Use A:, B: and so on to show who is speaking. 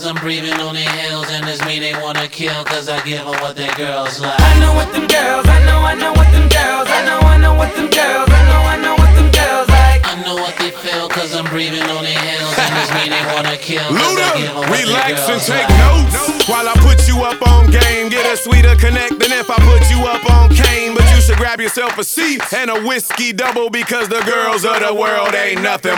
A: cause I'm breathing on their heels. And it's me they wanna kill, cause I give them what their girls like.
B: I know what them girls, I know what them girls, I know what them girls, I know what them girls like.
A: I know what they feel, cause I'm breathing on their heels. And it's me they wanna kill, cause I give them
C: Luda,
A: what
C: relax
A: their
C: and
A: girls
C: take
A: like.
C: notes while I put you up on game. Get a sweeter connect than if I put you up on cane. But you should grab yourself a seat and a whiskey double, because the girls of the world ain't nothing